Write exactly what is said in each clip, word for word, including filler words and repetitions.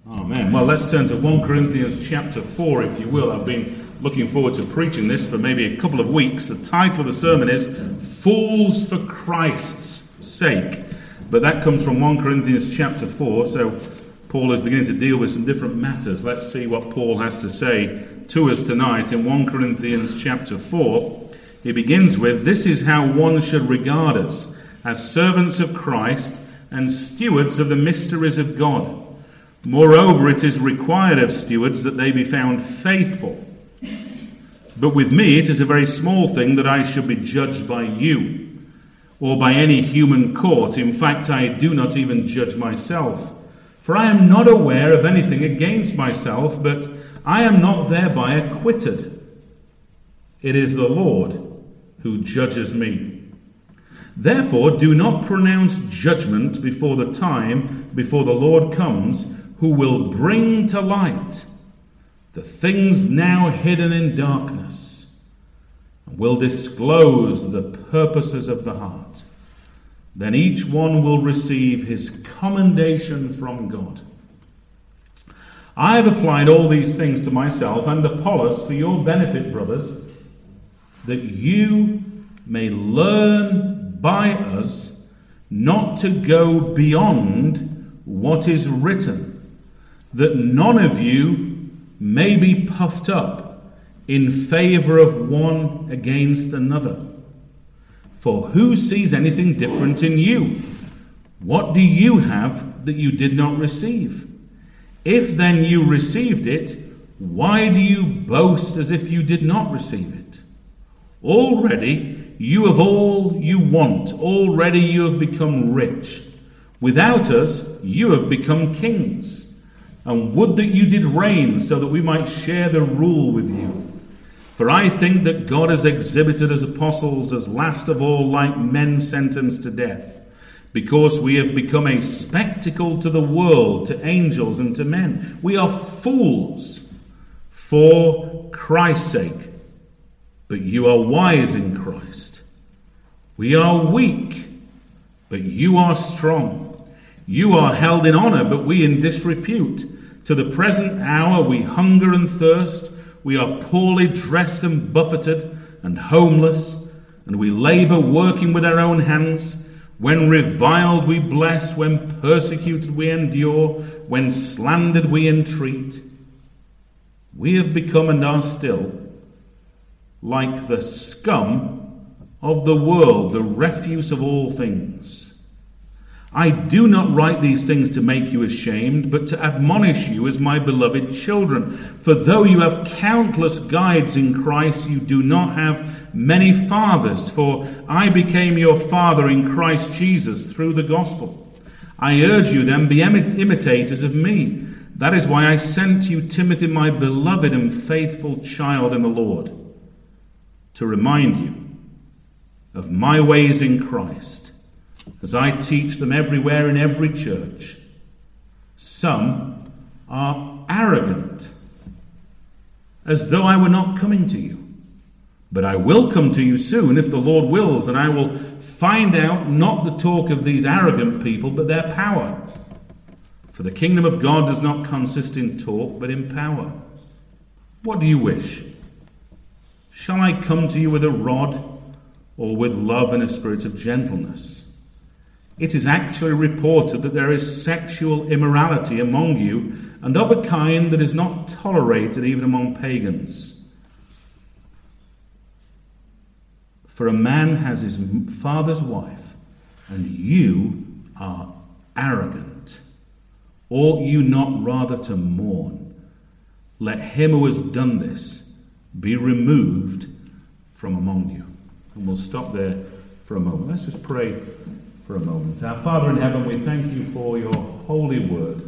Amen. Well, let's turn to First Corinthians chapter four, if you will. I've been looking forward to preaching this for maybe a couple of weeks. The title of the sermon is Fools for Christ's Sake. But that comes from First Corinthians chapter four, so Paul is beginning to deal with some different matters. Let's see what Paul has to say to us tonight in First Corinthians chapter four. He begins with, "This is how one should regard us, as servants of Christ and stewards of the mysteries of God. Moreover, it is required of stewards that they be found faithful. But with me it is a very small thing that I should be judged by you, or by any human court. In fact, I do not even judge myself. For I am not aware of anything against myself, but I am not thereby acquitted. It is the Lord who judges me. Therefore, do not pronounce judgment before the time, before the Lord comes, who will bring to light the things now hidden in darkness, and will disclose the purposes of the heart. Then each one will receive his commendation from God. I have applied all these things to myself and Apollos for your benefit, brothers, that you may learn by us not to go beyond what is written, that none of you may be puffed up in favor of one against another. For who sees anything different in you? What do you have that you did not receive? If then you received it, why do you boast as if you did not receive it? Already you have all you want. Already you have become rich. Without us, you have become kings. And would that you did reign, so that we might share the rule with you. For I think that God has exhibited us apostles as last of all like men sentenced to death, because we have become a spectacle to the world, to angels and to men. We are fools for Christ's sake, but you are wise in Christ. We are weak, but you are strong. You are held in honor, but we in disrepute. To the present hour we hunger and thirst. We are poorly dressed and buffeted and homeless. And we labor working with our own hands. When reviled we bless. When persecuted we endure. When slandered we entreat. We have become and are still like the scum of the world, the refuse of all things. I do not write these things to make you ashamed, but to admonish you as my beloved children. For though you have countless guides in Christ, you do not have many fathers. For I became your father in Christ Jesus through the gospel. I urge you then, be imitators of me. That is why I sent you Timothy, my beloved and faithful child in the Lord, to remind you of my ways in Christ, as I teach them everywhere in every church. Some are arrogant, as though I were not coming to you. But I will come to you soon, if the Lord wills, and I will find out not the talk of these arrogant people, but their power. For the kingdom of God does not consist in talk, but in power. What do you wish? Shall I come to you with a rod, or with love and a spirit of gentleness? It is actually reported that there is sexual immorality among you, and of a kind that is not tolerated even among pagans. For a man has his father's wife, and you are arrogant. Ought you not rather to mourn? Let him who has done this be removed from among you. And we'll stop there for a moment. Let's just pray for a moment. Our Father in heaven, we thank you for your holy word.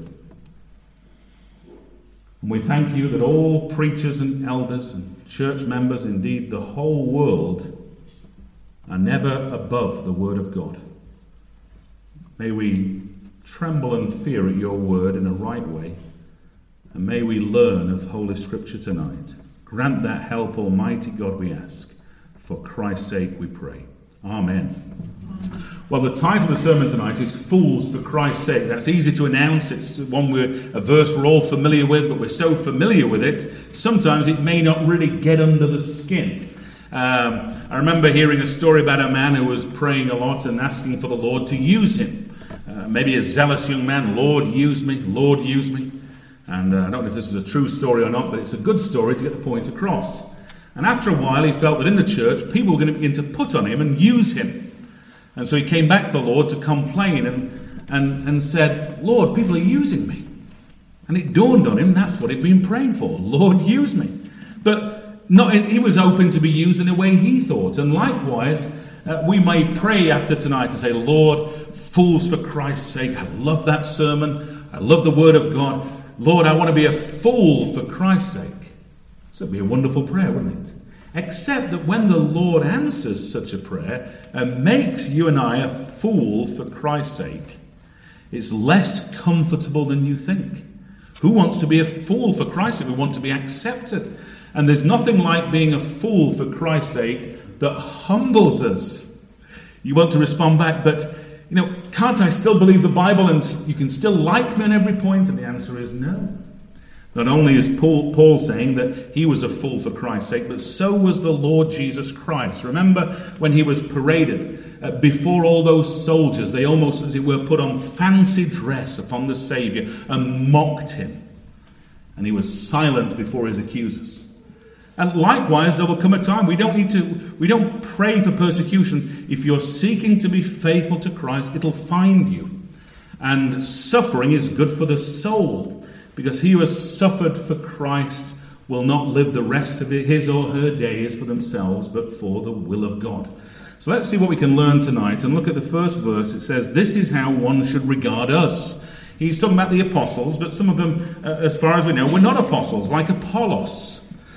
And we thank you that all preachers and elders and church members, indeed the whole world, are never above the word of God. May we tremble and fear at your word in a right way, and may we learn of Holy Scripture tonight. Grant that help, Almighty God, we ask. For Christ's sake we pray. Amen. Well, the title of the sermon tonight is Fools for Christ's Sake. That's easy to announce. It's one we're, a verse we're all familiar with, but we're so familiar with it, sometimes it may not really get under the skin. Um, I remember hearing a story about a man who was praying a lot and asking for the Lord to use him. Uh, maybe a zealous young man, Lord, use me, Lord, use me. And uh, I don't know if this is a true story or not, but it's a good story to get the point across. And after a while, he felt that in the church, people were going to begin to put on him and use him. And so he came back to the Lord to complain and, and, and said, Lord, people are using me. And it dawned on him that's what he'd been praying for. Lord, use me. But not, he was open to be used in a way he thought. And likewise, uh, we may pray after tonight and say, Lord, fools for Christ's sake. I love that sermon. I love the word of God. Lord, I want to be a fool for Christ's sake. So it'd be a wonderful prayer, wouldn't it? Except that when the Lord answers such a prayer and makes you and I a fool for Christ's sake, it's less comfortable than you think. Who wants to be a fool for Christ's sake? We want to be accepted. And there's nothing like being a fool for Christ's sake that humbles us. You want to respond back, but, you know, can't I still believe the Bible and you can still like me on every point? And the answer is no. Not only is Paul, Paul saying that he was a fool for Christ's sake, but so was the Lord Jesus Christ. Remember when he was paraded uh, before all those soldiers, they almost, as it were, put on fancy dress upon the Saviour and mocked him. And he was silent before his accusers. And likewise, there will come a time, we don't need to, we don't pray for persecution. If you're seeking to be faithful to Christ, it'll find you. And suffering is good for the soul. Because he who has suffered for Christ will not live the rest of his or her days for themselves, but for the will of God. So let's see what we can learn tonight. And look at the first verse. It says, this is how one should regard us. He's talking about the apostles, but some of them, uh, as far as we know, were not apostles, like Apollos.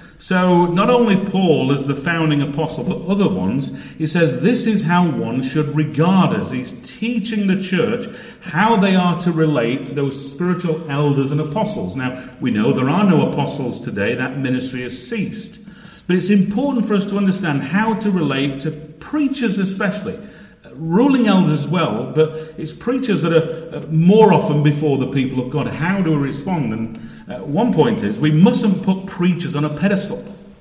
So not only Paul as the founding apostle, but other ones, he says this is how one should regard us. He's teaching the church how they are to relate to those spiritual elders and apostles. Now, we know there are no apostles today. That ministry has ceased. But it's important for us to understand how to relate to preachers especially. Ruling elders as well, but it's preachers that are more often before the people of God. How do we respond? And uh, one point is we mustn't put preachers on a pedestal.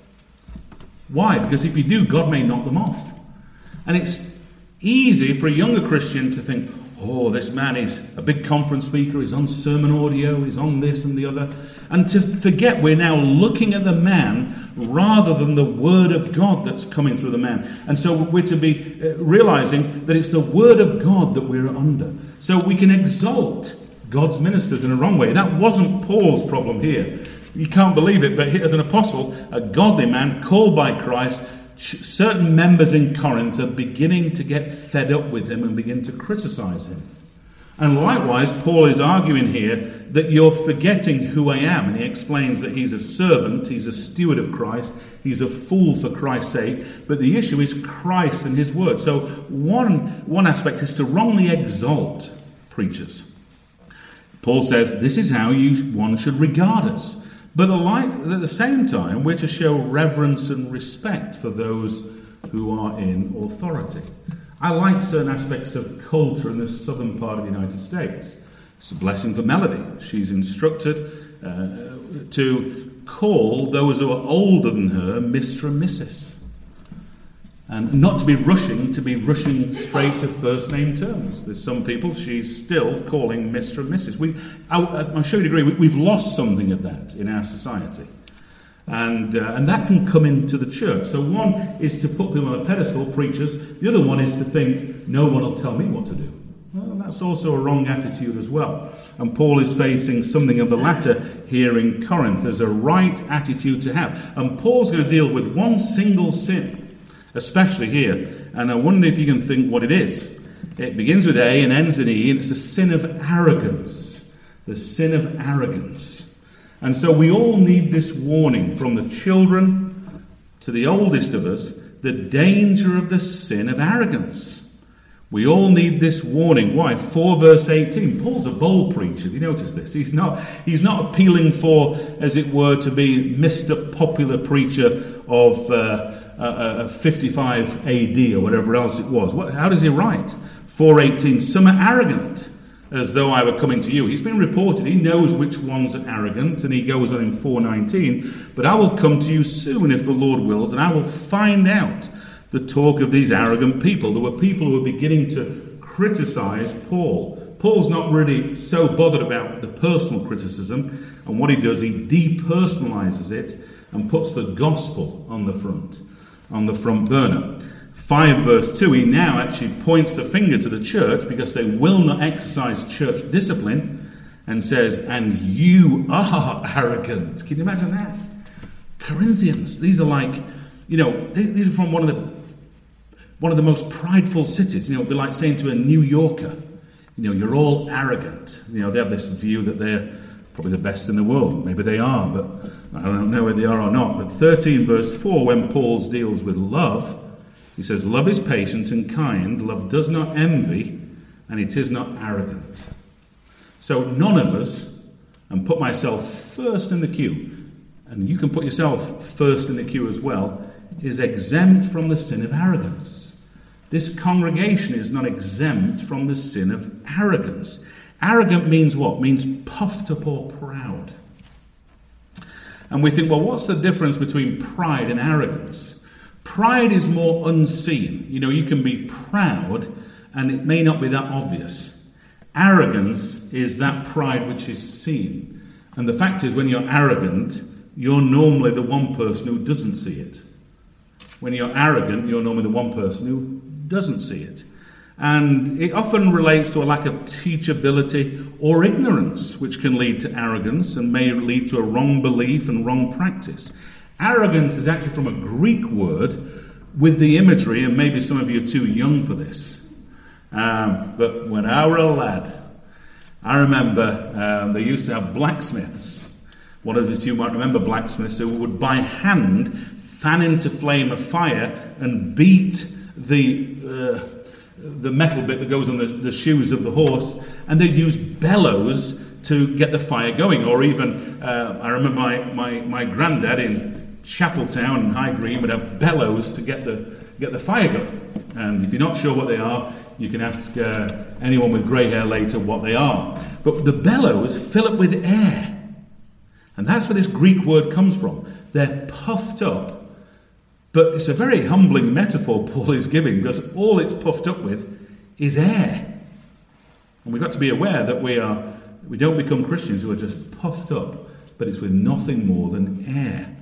Why? Because if you do, God may knock them off. And it's easy for a younger Christian to think, oh, this man is a big conference speaker, he's on sermon audio, he's on this and the other. And to forget we're now looking at the man rather than the word of God that's coming through the man. And so we're to be uh, realizing that it's the word of God that we're under. So we can exalt God's ministers in a wrong way. That wasn't Paul's problem here. You can't believe it, but as an apostle, a godly man called by Christ, certain members in Corinth are beginning to get fed up with him and begin to criticize him. And likewise, Paul is arguing here that you're forgetting who I am. And he explains that he's a servant, he's a steward of Christ, he's a fool for Christ's sake. But the issue is Christ and his word. So one, one aspect is to wrongly exalt preachers. Paul says this is how you one should regard us. But at the same time, we're to show reverence and respect for those who are in authority. I like certain aspects of culture in the southern part of the United States. It's a blessing for Melody. She's instructed uh, to call those who are older than her Mister and Missus And not to be rushing, to be rushing straight to first name terms. There's some people she's still calling Mister and Missus We, I, I'm sure you'd agree, we, we've lost something of that in our society. And uh, and that can come into the church. So one is to put people on a pedestal, preachers. The other one is to think, no one will tell me what to do. Well, that's also a wrong attitude as well. And Paul is facing something of the latter here in Corinth. There's a right attitude to have. And Paul's going to deal with one single sin, especially here. And I wonder if you can think what it is. It begins with A and ends in E, and it's a sin of arrogance. The sin of arrogance. And so we all need this warning from the children to the oldest of us, the danger of the sin of arrogance. We all need this warning. Why? four verse eighteen. Paul's a bold preacher. You notice this? He's not, he's not appealing for, as it were, to be Mister Popular Preacher of uh, uh, uh, fifty-five A D or whatever else it was. What, how does he write? four eighteen, some are arrogant, as though I were coming to you. He's been reported, he knows which ones are arrogant, and he goes on in four nineteen, but I will come to you soon if the Lord wills, and I will find out the talk of these arrogant people. There were people who were beginning to criticize Paul. Paul's not really so bothered about the personal criticism, and what he does, he depersonalizes it and puts the gospel on the front, on the front burner. five verse two, he now actually points the finger to the church because they will not exercise church discipline, and says, and you are arrogant. Can you imagine that? Corinthians, these are like, you know, these are from one of the one of the most prideful cities. You know, it'd be like saying to a New Yorker, you know, you're all arrogant. You know, they have this view that they're probably the best in the world. Maybe they are, but I don't know whether they are or not. But thirteen verse four, when Paul deals with love, he says, love is patient and kind, love does not envy, and it is not arrogant. So none of us, and put myself first in the queue, and you can put yourself first in the queue as well, is exempt from the sin of arrogance. This congregation is not exempt from the sin of arrogance. Arrogant means what? Means puffed up or proud. And we think, well, what's the difference between pride and arrogance? Pride is more unseen. You know, you can be proud and it may not be that obvious. Arrogance is that pride which is seen. And the fact is, when you're arrogant, you're normally the one person who doesn't see it. When you're arrogant, you're normally the one person who doesn't see it. And it often relates to a lack of teachability or ignorance, which can lead to arrogance and may lead to a wrong belief and wrong practice. Arrogance is actually from a Greek word with the imagery, and maybe some of you are too young for this. Um, but when I were a lad, I remember um, they used to have blacksmiths. One of you might remember blacksmiths who would by hand fan into flame a fire and beat the uh, the metal bit that goes on the, the shoes of the horse, and they'd use bellows to get the fire going. Or even, uh, I remember my, my, my granddad in Chapeltown and High Green would have bellows to get the get the fire going. And if you're not sure what they are, you can ask uh, anyone with grey hair later what they are. But the bellows fill it with air. And that's where this Greek word comes from. They're puffed up. But it's a very humbling metaphor Paul is giving, because all it's puffed up with is air. And we've got to be aware that we are we don't become Christians who are just puffed up, but it's with nothing more than air.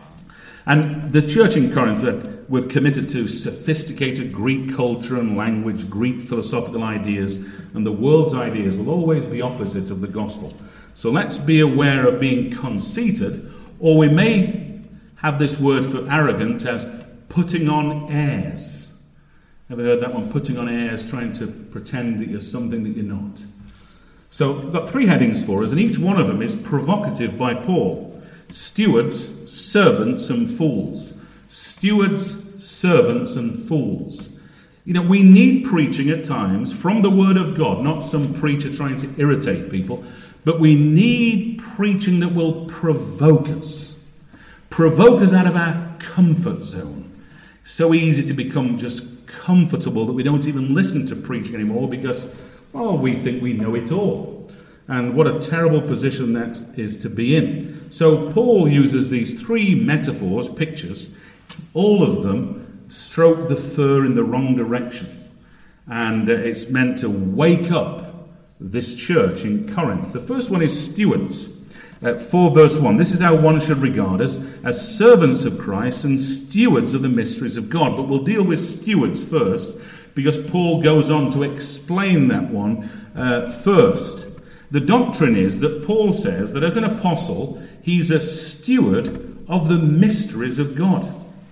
And the church in Corinth were committed to sophisticated Greek culture and language, Greek philosophical ideas, and the world's ideas will always be opposite of the gospel. So let's be aware of being conceited, or we may have this word for arrogant as putting on airs. Ever heard that one? Putting on airs, trying to pretend that you're something that you're not. So we've got three headings for us, and each one of them is provocative by Paul. Stewards, servants, and fools. Stewards, servants, and fools. You know, we need preaching at times from the Word of God, not some preacher trying to irritate people, but we need preaching that will provoke us. Provoke us out of our comfort zone. So easy to become just comfortable that we don't even listen to preaching anymore because, well, we think we know it all. And what a terrible position that is to be in. So Paul uses these three metaphors, pictures. All of them stroke the fur in the wrong direction. And uh, it's meant to wake up this church in Corinth. The first one is stewards. Uh, four verse one, this is how one should regard us, as servants of Christ and stewards of the mysteries of God. But we'll deal with stewards first, because Paul goes on to explain that one uh, first. The doctrine is that Paul says that as an apostle, he's a steward of the mysteries of God.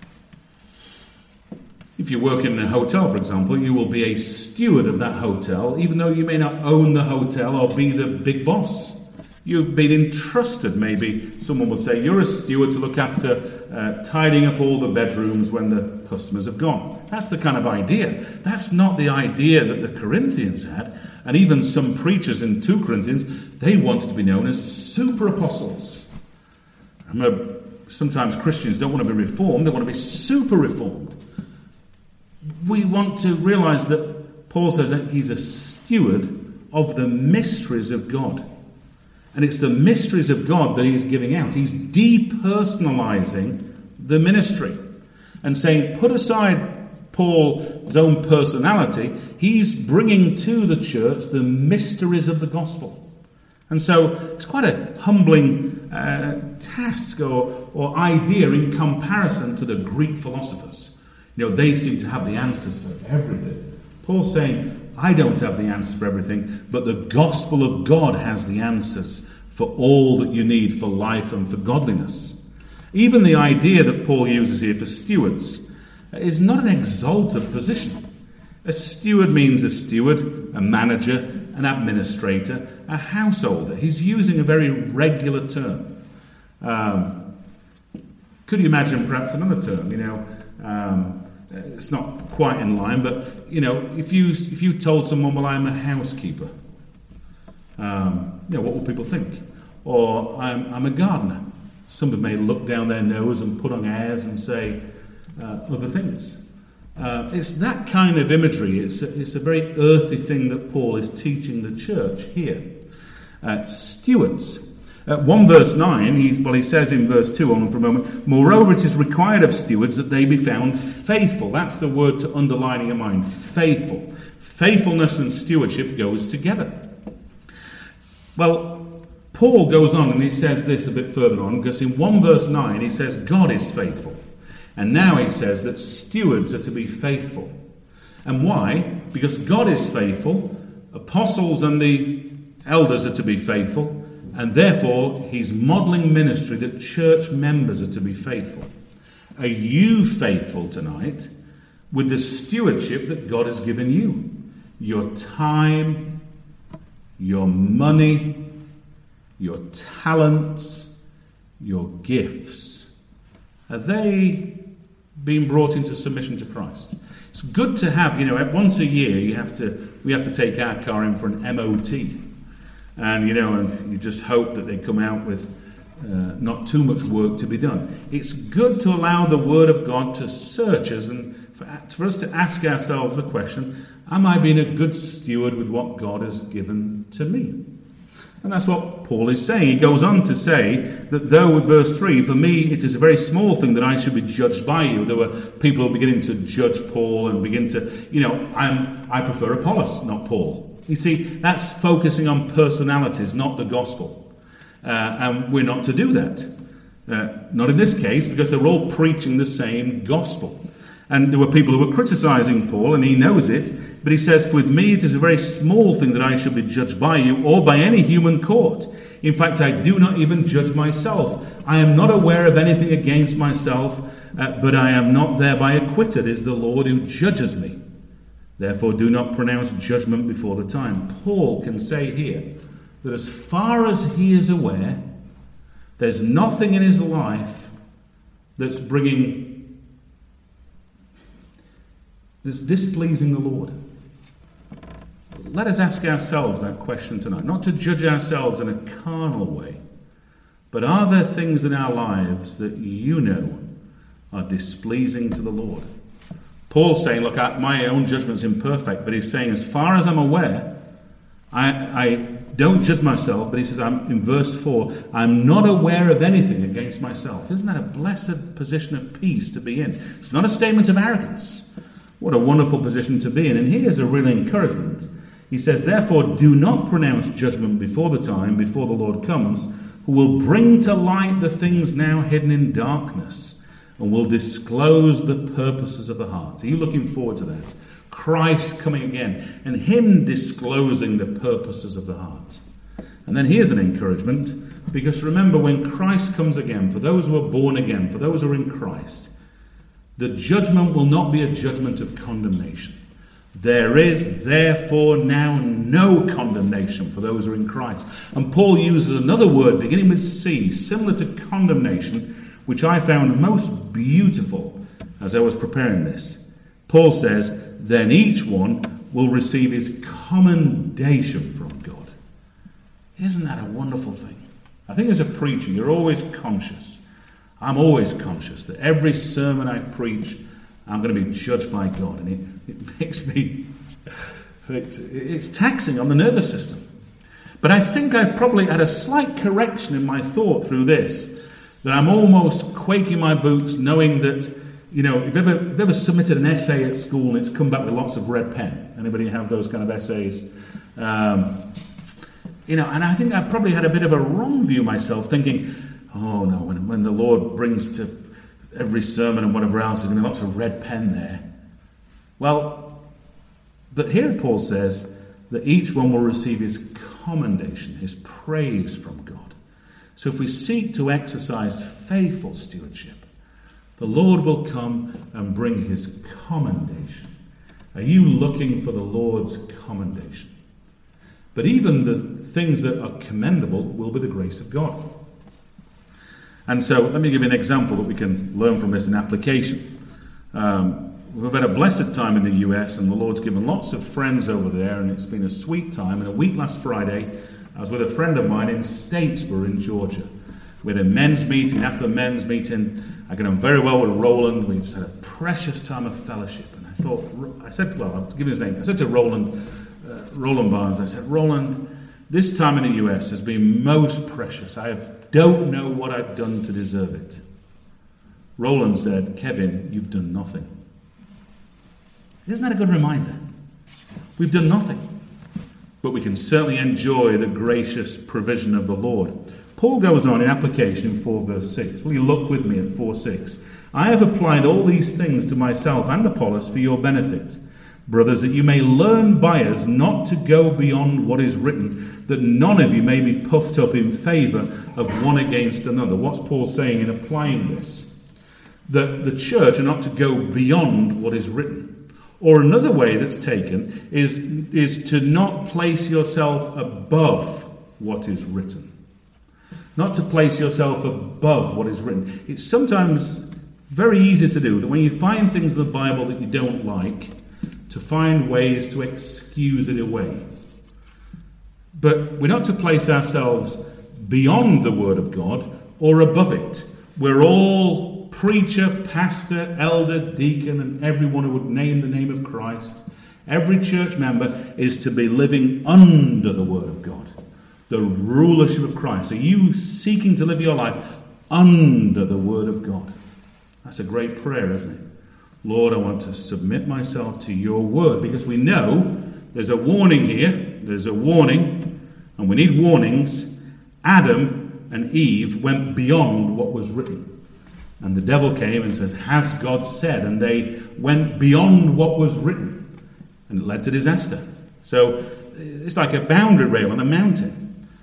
If you work in a hotel, for example, you will be a steward of that hotel, even though you may not own the hotel or be the big boss. You've been entrusted, maybe someone will say, you're a steward to look after uh, tidying up all the bedrooms when the customers have gone. That's the kind of idea. That's not the idea that the Corinthians had. And even some preachers in Second Corinthians, they wanted to be known as super apostles. I remember sometimes Christians don't want to be reformed, they want to be super reformed. We want to realize that Paul says that he's a steward of the mysteries of God. And it's the mysteries of God that he's giving out. He's depersonalizing the ministry and saying, put aside Paul's own personality, he's bringing to the church the mysteries of the gospel. And so it's quite a humbling uh, task or, or idea in comparison to the Greek philosophers. You know, they seem to have the answers for everything. Paul's saying, I don't have the answers for everything, but the gospel of God has the answers for all that you need for life and for godliness. Even the idea that Paul uses here for stewards is not an exalted position. A steward means a steward, a manager, an administrator, a householder. He's using a very regular term. Um, could you imagine perhaps another term? You know, um, it's not quite in line, but you know, if you if you told someone, "Well, I'm a housekeeper," um, you know, what will people think? Or I'm I'm a gardener. Somebody may look down their nose and put on airs and say uh, other things. Uh, it's that kind of imagery. It's a, it's a very earthy thing that Paul is teaching the church here. Uh, stewards. Uh, one verse nine, he, well, he says in verse two, on for a moment, moreover, it is required of stewards that they be found faithful. That's the word to underline in your mind, faithful. Faithfulness and stewardship goes together. Well, Paul goes on and he says this a bit further on, because in one verse nine he says God is faithful. And now he says that stewards are to be faithful. And why? Because God is faithful, apostles and the elders are to be faithful, and therefore he's modelling ministry that church members are to be faithful. Are you faithful tonight with the stewardship that God has given you? Your time, your money, your talents, your gifts. Are they being brought into submission to Christ? It's good to have, you know, once a year you have to we have to take our car in for an M O T. And, you know, and you just hope that they come out with uh, not too much work to be done. It's good to allow the Word of God to search us and for, for us to ask ourselves the question, am I being a good steward with what God has given to me? And that's what Paul is saying. He goes on to say that though, with verse three, for me it is a very small thing that I should be judged by you. There were people who were beginning to judge Paul and begin to, you know, I'm, I prefer Apollos, not Paul. You see, that's focusing on personalities, not the gospel. Uh, and we're not to do that. Uh, not in this case, because they're all preaching the same gospel. And there were people who were criticizing Paul, and he knows it. But he says, with me it is a very small thing that I should be judged by you or by any human court. In fact, I do not even judge myself. I am not aware of anything against myself, uh, but I am not thereby acquitted. It is the Lord who judges me. Therefore, do not pronounce judgment before the time. Paul can say here that as far as he is aware, there's nothing in his life that's bringing, that's displeasing the Lord. Let us ask ourselves that question tonight, not to judge ourselves in a carnal way, but are there things in our lives that you know are displeasing to the Lord? Paul's saying, look, my own judgment's imperfect, but he's saying, as far as I'm aware, I, I don't judge myself, but he says, I'm in verse four, I'm not aware of anything against myself. Isn't that a blessed position of peace to be in? It's not a statement of arrogance. What a wonderful position to be in. And here's a real encouragement. He says, therefore, do not pronounce judgment before the time, before the Lord comes, who will bring to light the things now hidden in darkness, and will disclose the purposes of the heart. Are you looking forward to that? Christ coming again, and him disclosing the purposes of the heart. And then here's an encouragement, because remember, when Christ comes again, for those who are born again, for those who are in Christ, the judgment will not be a judgment of condemnation. There is therefore now no condemnation for those who are in Christ. And Paul uses another word beginning with C, similar to condemnation, which I found most beautiful as I was preparing this. Paul says, then each one will receive his commendation from God. Isn't that a wonderful thing? I think as a preacher, you're always conscious. I'm always conscious that every sermon I preach, I'm going to be judged by God. And it, it makes me It, it's taxing on the nervous system. But I think I've probably had a slight correction in my thought through this, that I'm almost quaking my boots knowing that, you know, if you've ever, if you've ever submitted an essay at school and it's come back with lots of red pen. Anybody have those kind of essays? Um, you know, and I think I probably had a bit of a wrong view myself, thinking, oh no, when, when the Lord brings to every sermon and whatever else, there's going to be lots of red pen there. Well, but here Paul says that each one will receive his commendation, his praise from God. So if we seek to exercise faithful stewardship, the Lord will come and bring his commendation. Are you looking for the Lord's commendation? But even the things that are commendable will be the grace of God. And so let me give you an example that we can learn from this in application. Um, we've had a blessed time in the U S, and the Lord's given lots of friends over there, and it's been a sweet time. And a week last Friday, I was with a friend of mine in Statesboro in Georgia. We had a men's meeting. After the men's meeting, I got on very well with Roland. We just had a precious time of fellowship. And I thought, I said, well, I'll give him his name. I said to Roland, uh, Roland Barnes, I said, Roland, this time in the U S has been most precious. I have, don't know what I've done to deserve it. Roland said, Kevin, you've done nothing. Isn't that a good reminder? We've done nothing. But we can certainly enjoy the gracious provision of the Lord. Paul goes on in application in four verse six. Will you look with me at four six? I have applied all these things to myself and Apollos for your benefit, brothers, that you may learn by us not to go beyond what is written, that none of you may be puffed up in favour of one against another. What's Paul saying in applying this? That the church are not to go beyond what is written. Or another way that's taken is, is to not place yourself above what is written. Not to place yourself above what is written. It's sometimes very easy to do that when you find things in the Bible that you don't like, to find ways to excuse it away. But we're not to place ourselves beyond the Word of God or above it. We're all preacher, pastor, elder, deacon, and everyone who would name the name of Christ. Every church member is to be living under the Word of God. The rulership of Christ. Are you seeking to live your life under the Word of God? That's a great prayer, isn't it? Lord, I want to submit myself to your Word, because we know there's a warning here. There's a warning, and we need warnings. Adam and Eve went beyond what was written. And the devil came and says, has God said? And they went beyond what was written. And it led to disaster. So it's like a boundary rail on a mountain.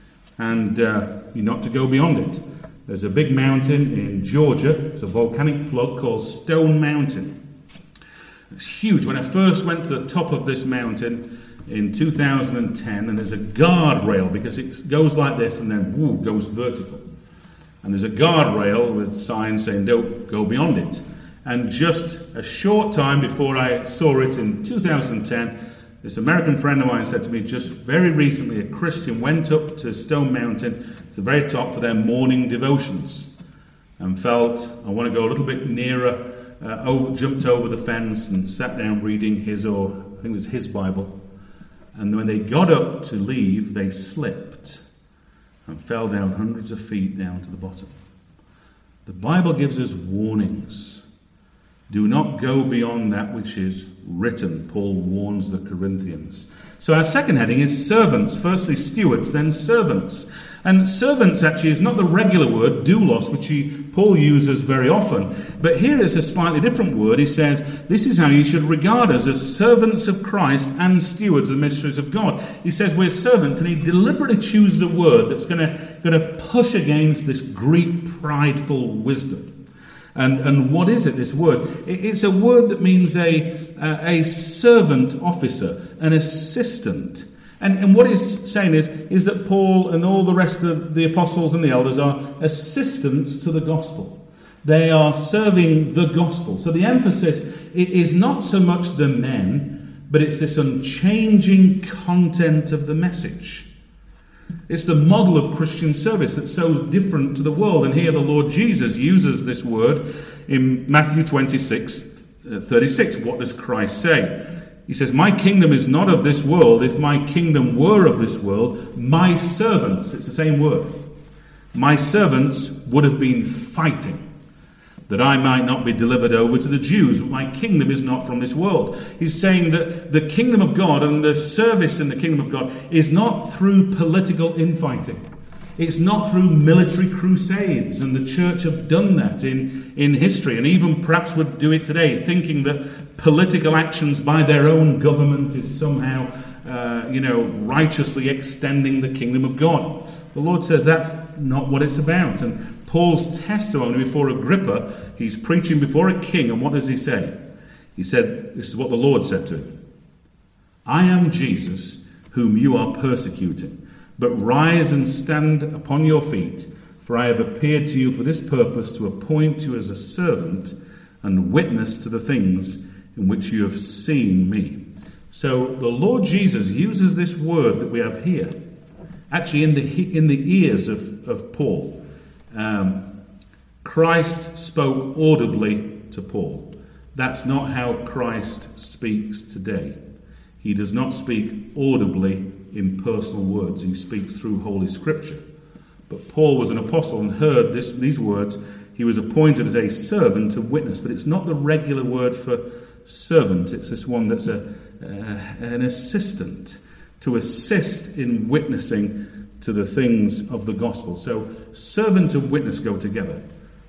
And uh, you're not to go beyond it. There's a big mountain in Georgia. It's a volcanic plug called Stone Mountain. It's huge. When I first went to the top of this mountain in two thousand ten, and there's a guardrail because it goes like this and then woo, goes vertical. And there's a guardrail with signs saying don't go beyond it. And just a short time before I saw it in two thousand ten, this American friend of mine said to me just very recently, a Christian went up to Stone Mountain, to the very top, for their morning devotions, and felt, I want to go a little bit nearer, uh, over, jumped over the fence and sat down reading his, or I think it was his Bible. And when they got up to leave, they slipped and fell down hundreds of feet down to the bottom. The Bible gives us warnings. Do not go beyond that which is written, Paul warns the Corinthians. So our second heading is servants. Firstly stewards, then servants. And servants actually is not the regular word, doulos, which he, Paul uses very often. But here is a slightly different word. He says, this is how you should regard us, as servants of Christ and stewards of the mysteries of God. He says we're servants, and he deliberately chooses a word that's going to, going to push against this Greek prideful wisdom. And, and what is it, this word? It's a word that means a, a servant officer, an assistant. And, and what he's saying is, is that Paul and all the rest of the apostles and the elders are assistants to the gospel. They are serving the gospel. So the emphasis is not so much the men, but it's this unchanging content of the message. It's the model of Christian service that's so different to the world. And here the Lord Jesus uses this word in Matthew twenty-six, thirty-six. What does Christ say? He says, my kingdom is not of this world. If my kingdom were of this world, my servants, it's the same word, my servants would have been fighting, that I might not be delivered over to the Jews. But my kingdom is not from this world. He's saying that the kingdom of God and the service in the kingdom of God is not through political infighting. It's not through military crusades, and the church have done that in, in history, and even perhaps would do it today, thinking that political actions by their own government is somehow, uh, you know, righteously extending the kingdom of God. The Lord says that's not what it's about. And Paul's testimony before Agrippa, he's preaching before a king, and what does he say? He said, this is what the Lord said to him. I am Jesus, whom you are persecuting. But rise and stand upon your feet, for I have appeared to you for this purpose, to appoint you as a servant and witness to the things in which you have seen me. So the Lord Jesus uses this word that we have here, actually in the in the ears of, of Paul. Um, Christ spoke audibly to Paul. That's not how Christ speaks today. He does not speak audibly in personal words. He speaks through Holy Scripture. But Paul was an apostle and heard this, these words. He was appointed as a servant to witness. But it's not the regular word for servant. It's this one that's a uh, an assistant, to assist in witnessing to the things of the gospel. So servant and witness go together.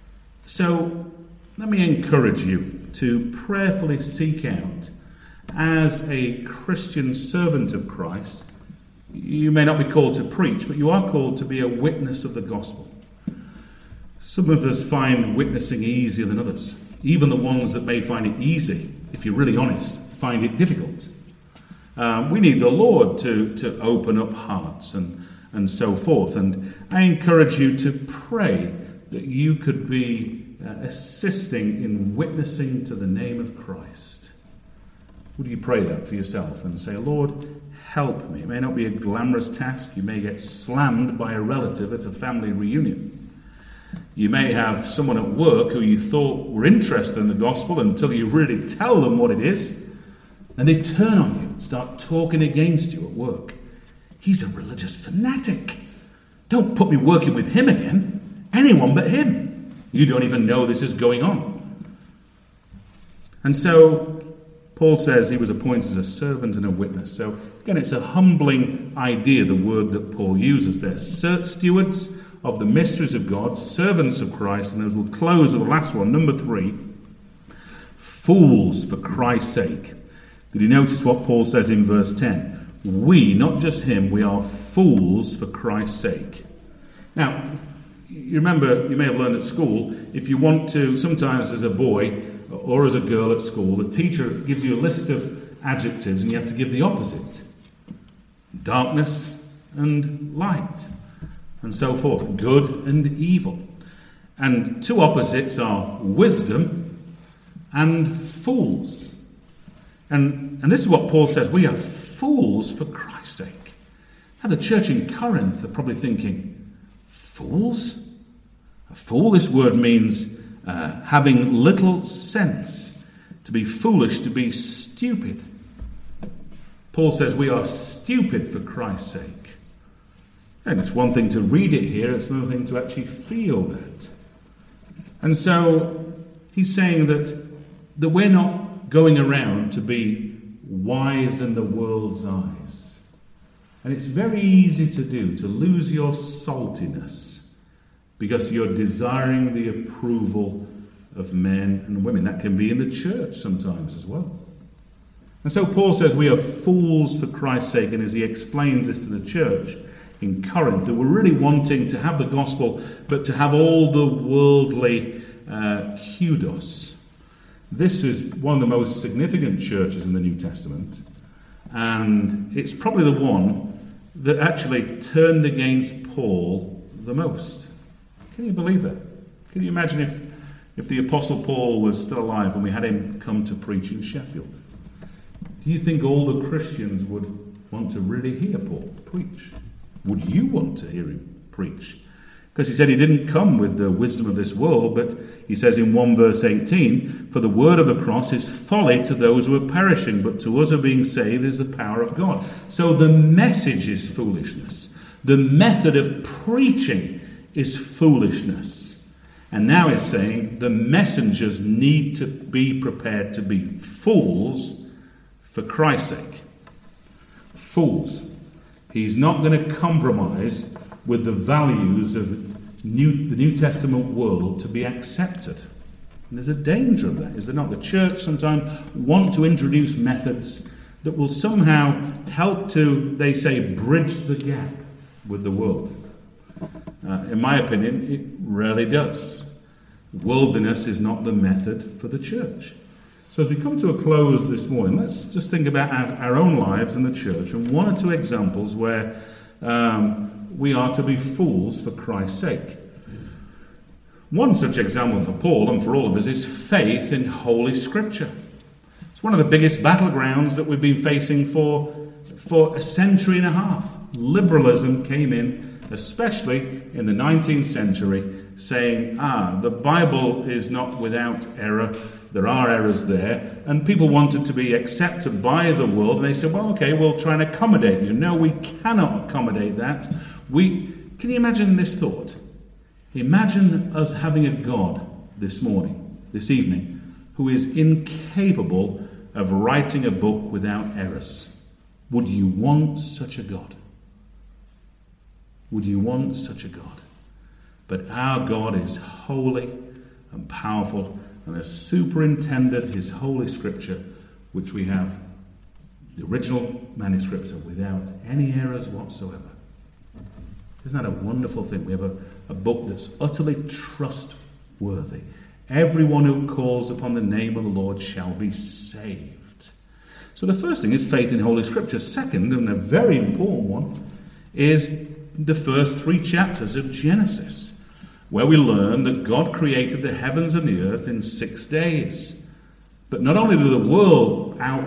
So let me encourage you to prayerfully seek out, as a Christian servant of Christ, you may not be called to preach, but you are called to be a witness of the gospel. Some of us find witnessing easier than others. Even the ones that may find it easy, if you're really honest, find it difficult. Um, we need the Lord to, to open up hearts and, and so forth. And I encourage you to pray that you could be uh, assisting in witnessing to the name of Christ. Would you pray that for yourself and say, Lord, help me. It may not be a glamorous task. You may get slammed by a relative at a family reunion. You may have someone at work who you thought were interested in the gospel until you really tell them what it is, and they turn on you and start talking against you at work. He's a religious fanatic. Don't put me working with him again. Anyone but him. You don't even know this is going on. And so Paul says he was appointed as a servant and a witness. So, again, it's a humbling idea, the word that Paul uses there. Stewards of the mysteries of God, servants of Christ, and as we'll close with the last one, number three, fools for Christ's sake. Did you notice what Paul says in verse ten? We, not just him, we are fools for Christ's sake. Now, you remember, you may have learned at school, if you want to, sometimes as a boy or as a girl at school, the teacher gives you a list of adjectives and you have to give the opposite. Darkness and light, and so forth. Good and evil. And two opposites are wisdom and fools. And, and this is what Paul says, we are fools for Christ's sake. Now the church in Corinth are probably thinking, fools? A fool, this word means uh, having little sense, to be foolish, to be stupid. Paul says we are stupid for Christ's sake. And it's one thing to read it here, it's another thing to actually feel that. And so he's saying that, that we're not going around to be wise in the world's eyes. And it's very easy to do, to lose your saltiness, because you're desiring the approval of men and women. That can be in the church sometimes as well. And so Paul says we are fools for Christ's sake, and as he explains this to the church in Corinth, that we're really wanting to have the gospel, but to have all the worldly uh, kudos. This is one of the most significant churches in the New Testament, and it's probably the one that actually turned against Paul the most. Can you believe that? Can you imagine if, if the Apostle Paul was still alive and we had him come to preach in Sheffield? Do you think all the Christians would want to really hear Paul preach? Would you want to hear him preach? Because he said he didn't come with the wisdom of this world, but he says in one verse eighteen, for the word of the cross is folly to those who are perishing, but to us who are being saved is the power of God. So the message is foolishness. The method of preaching is foolishness. And now he's saying the messengers need to be prepared to be fools for Christ's sake. Fools. He's not going to compromise with the values of New, the New Testament world to be accepted. And there's a danger of that, is there not? The church sometimes want to introduce methods that will somehow help to, they say, bridge the gap with the world. Uh, in my opinion, it rarely does. Worldliness is not the method for the church. So as we come to a close this morning, let's just think about our, our own lives in the church and one or two examples where um, we are to be fools for Christ's sake. One such example for Paul and for all of us is faith in Holy Scripture. It's one of the biggest battlegrounds that we've been facing for, for a century and a half. Liberalism came in, especially in the nineteenth century, saying, ah, the Bible is not without error. There are errors there. And people wanted to be accepted by the world. And they said, well, okay, we'll try and accommodate you. No, we cannot accommodate that. We Can you imagine this thought? Imagine us having a God this morning, this evening, who is incapable of writing a book without errors. Would you want such a God? Would you want such a God? But our God is holy and powerful and has superintended his holy scripture, which we have, the original manuscripts, are without any errors whatsoever. Isn't that a wonderful thing? We have a, a book that's utterly trustworthy. Everyone who calls upon the name of the Lord shall be saved. So the first thing is faith in Holy Scripture. Second, and a very important one, is the first three chapters of Genesis, where we learn that God created the heavens and the earth in six days. But not only did the world out,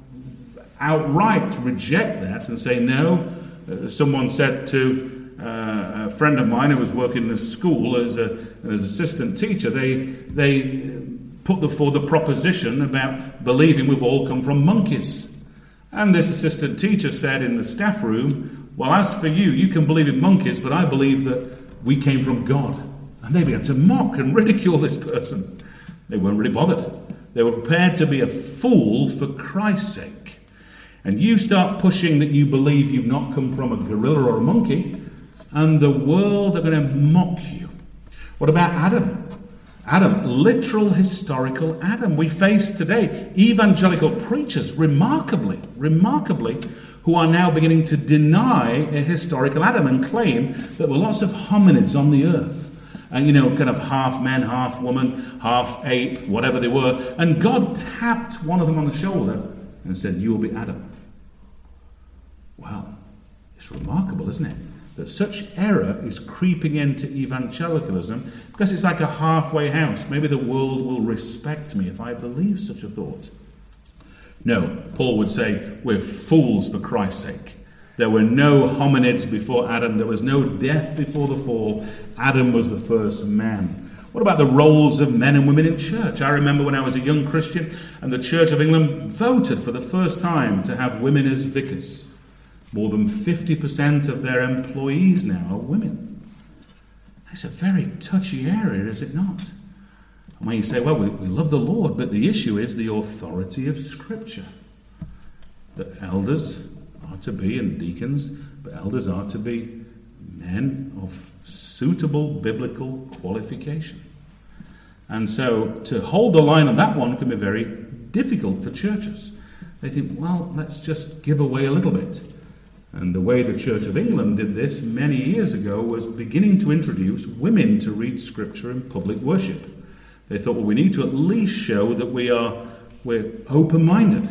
outright reject that and say no, uh, someone said to uh, a friend of mine who was working in a school as a, as assistant teacher, they they put forward the proposition about believing we've all come from monkeys. And this assistant teacher said in the staff room, well, as for you, you can believe in monkeys, but I believe that we came from God. And they began to mock and ridicule this person. They weren't really bothered. They were prepared to be a fool for Christ's sake. And you start pushing that you believe you've not come from a gorilla or a monkey, and the world are going to mock you. What about Adam? Adam, literal historical Adam. We face today evangelical preachers, remarkably, remarkably, who are now beginning to deny a historical Adam and claim that there were lots of hominids on the earth. And, you know, kind of half man, half woman, half ape, whatever they were. And God tapped one of them on the shoulder and said, you will be Adam. Wow. It's remarkable, isn't it? That such error is creeping into evangelicalism because it's like a halfway house. Maybe the world will respect me if I believe such a thought. No, Paul would say we're fools for Christ's sake. There were no hominids before Adam. There was no death before the fall. Adam was the first man. What about the roles of men and women in church? I remember when I was a young Christian and the Church of England voted for the first time to have women as vicars. More than fifty percent of their employees now are women. It's a very touchy area, is it not? And when you say, well, we, we love the Lord, but the issue is the authority of Scripture. That elders are to be, and deacons, but elders are to be men of suitable biblical qualification. And so to hold the line on that one can be very difficult for churches. They think, well, let's just give away a little bit. And the way the Church of England did this many years ago was beginning to introduce women to read Scripture in public worship. They thought, well, we need to at least show that we are we're open-minded.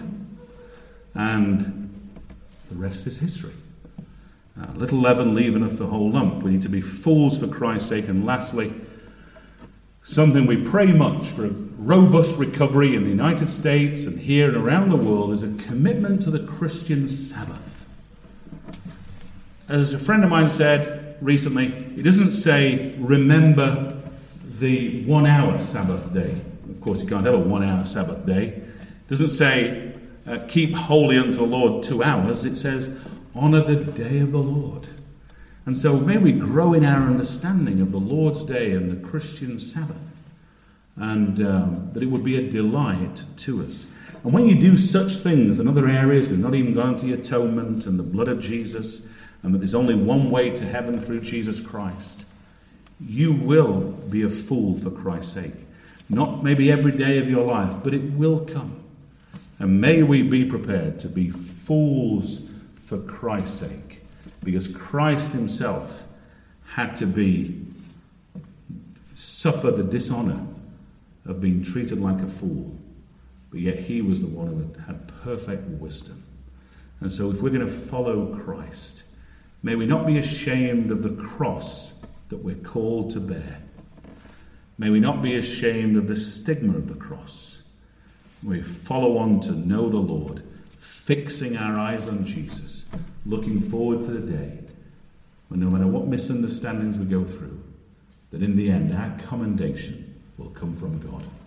And the rest is history. Uh, little leaven leaveneth the whole lump. We need to be fools for Christ's sake. And lastly, something we pray much for a robust recovery in the United States and here and around the world is a commitment to the Christian Sabbath. As a friend of mine said, recently, it doesn't say, remember the one-hour Sabbath day. Of course, you can't have a one-hour Sabbath day. It doesn't say, uh, keep holy unto the Lord two hours. It says, honor the day of the Lord. And so may we grow in our understanding of the Lord's Day and the Christian Sabbath, and um, that it would be a delight to us. And when you do such things in other areas, we've not even gone to the atonement and the blood of Jesus, and that there's only one way to heaven through Jesus Christ, you will be a fool for Christ's sake. Not maybe every day of your life, but it will come. And may we be prepared to be fools for Christ's sake, because Christ himself had to be suffer the dishonor of being treated like a fool, but yet he was the one who had perfect wisdom. And so if we're going to follow Christ, may we not be ashamed of the cross that we're called to bear. May we not be ashamed of the stigma of the cross. We follow on to know the Lord, fixing our eyes on Jesus, looking forward to the day when no matter what misunderstandings we go through, that in the end our commendation will come from God.